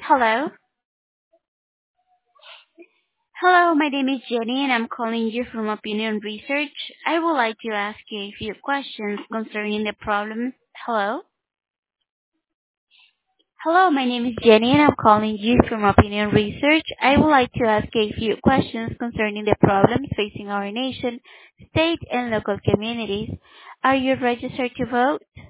Hello. Hello, my name is Jenny and I'm calling you from Opinion Research. I would like to ask you a few questions concerning the problem. Hello? Hello, my name is Jenny and I'm calling you from Opinion Research. I would like to ask you a few questions concerning the problems facing our nation, state, and local communities. Are you registered to vote?